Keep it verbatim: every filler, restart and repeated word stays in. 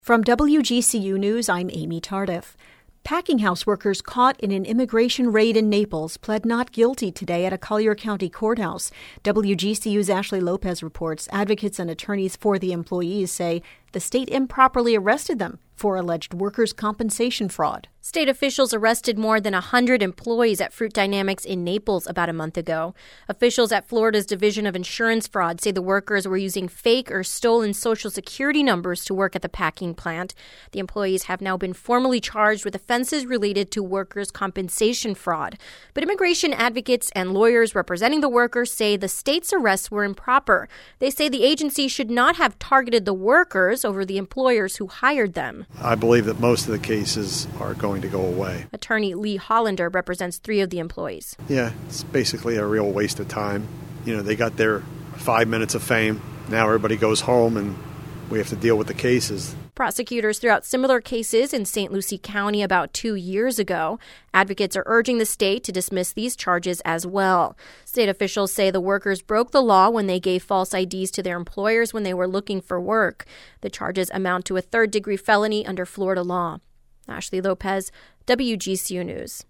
From W G C U News, I'm Amy Tardif. Packing house workers caught in an immigration raid in Naples pled not guilty today at a Collier County courthouse. W G C U's Ashley Lopez reports advocates and attorneys for the employees say the state improperly arrested them for alleged workers' compensation fraud. State officials arrested more than one hundred employees at Fruit Dynamics in Naples about a month ago. Officials at Florida's Division of Insurance Fraud say the workers were using fake or stolen Social Security numbers to work at the packing plant. The employees have now been formally charged with offenses related to workers' compensation fraud. But immigration advocates and lawyers representing the workers say the state's arrests were improper. They say the agency should not have targeted the workers over the employers who hired them. I believe that most of the cases are going to go away. Attorney Lee Hollander represents three of the employees. Yeah, it's basically a real waste of time. You know, they got their five minutes of fame. Now everybody goes home and we have to deal with the cases. Prosecutors threw out similar cases in Saint Lucie County about two years ago. Advocates are urging the state to dismiss these charges as well. State officials say the workers broke the law when they gave false I Ds to their employers when they were looking for work. The charges amount to a third-degree felony under Florida law. Ashley Lopez, W G C U News.